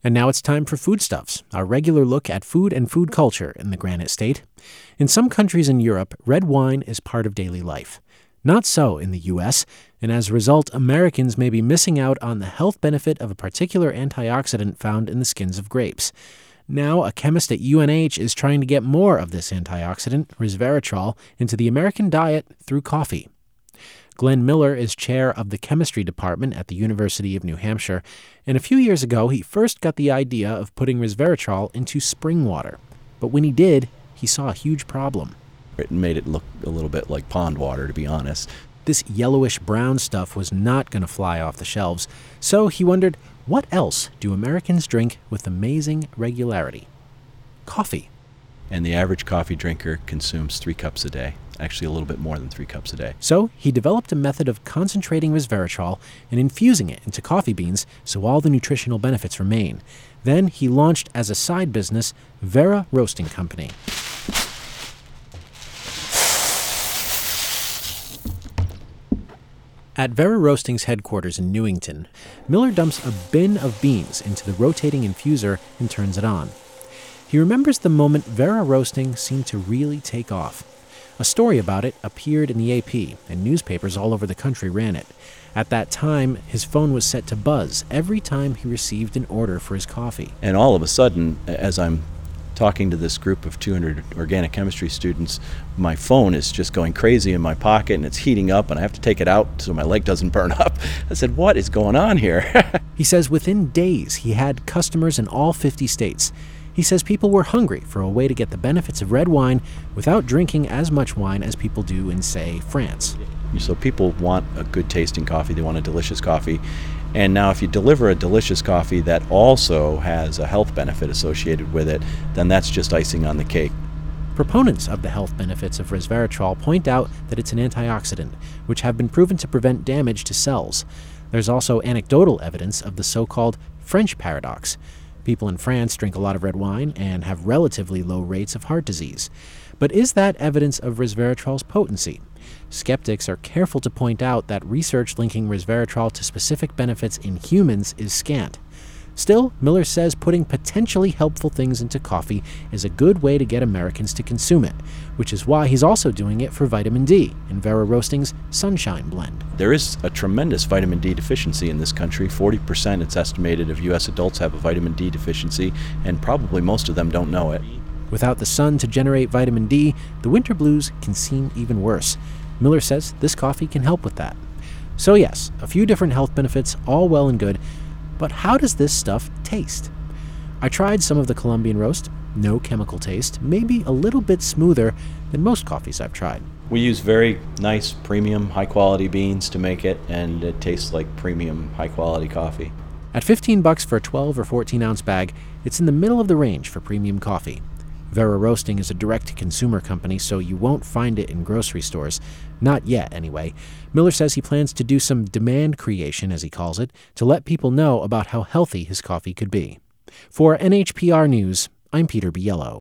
And now it's time for Foodstuffs, our regular look at food and food culture in the Granite State. In some countries in Europe, red wine is part of daily life. Not so in the U.S., and as a result, Americans may be missing out on the health benefit of a particular antioxidant found in the skins of grapes. Now, a chemist at UNH is trying to get more of this antioxidant, resveratrol, into the American diet through coffee. Glenn Miller is chair of the chemistry department at the University of New Hampshire, and a few years ago he first got the idea of putting resveratrol into spring water. But when he did, he saw a huge problem. It made it look a little bit like pond water, to be honest. This yellowish-brown stuff was not going to fly off the shelves, so he wondered, what else do Americans drink with amazing regularity? Coffee. And the average coffee drinker consumes 3 cups a day. Actually, a little bit more than 3 cups a day. So he developed a method of concentrating resveratrol and infusing it into coffee beans so all the nutritional benefits remain. Then he launched as a side business Vera Roasting Company. At Vera Roasting's headquarters in Newington, Miller dumps a bin of beans into the rotating infuser and turns it on. He remembers the moment Vera Roasting seemed to really take off. A story about it appeared in the AP, and newspapers all over the country ran it. At that time, his phone was set to buzz every time he received an order for his coffee. And all of a sudden, as I'm talking to this group of 200 organic chemistry students, my phone is just going crazy in my pocket, and it's heating up, and I have to take it out so my leg doesn't burn up. I said, what is going on here? He says within days, he had customers in all 50 states. He says people were hungry for a way to get the benefits of red wine without drinking as much wine as people do in, say, France. So people want a good tasting coffee, they want a delicious coffee. And now if you deliver a delicious coffee that also has a health benefit associated with it, then that's just icing on the cake. Proponents of the health benefits of resveratrol point out that it's an antioxidant, which have been proven to prevent damage to cells. There's also anecdotal evidence of the so-called French paradox. People in France drink a lot of red wine and have relatively low rates of heart disease. But is that evidence of resveratrol's potency? Skeptics are careful to point out that research linking resveratrol to specific benefits in humans is scant. Still, Miller says putting potentially helpful things into coffee is a good way to get Americans to consume it, which is why he's also doing it for vitamin D in Vera Roasting's Sunshine Blend. There is a tremendous vitamin D deficiency in this country. 40%, it's estimated, of U.S. adults have a vitamin D deficiency, and probably most of them don't know it. Without the sun to generate vitamin D, the winter blues can seem even worse. Miller says this coffee can help with that. So yes, a few different health benefits, all well and good, but how does this stuff taste? I tried some of the Colombian roast, no chemical taste, maybe a little bit smoother than most coffees I've tried. We use very nice, premium, high-quality beans to make it, and it tastes like premium, high-quality coffee. At $15 for a 12 or 14-ounce bag, it's in the middle of the range for premium coffee. Vera Roasting is a direct-to-consumer company, so you won't find it in grocery stores. Not yet, anyway. Miller says he plans to do some demand creation, as he calls it, to let people know about how healthy his coffee could be. For NHPR News, I'm Peter Biello.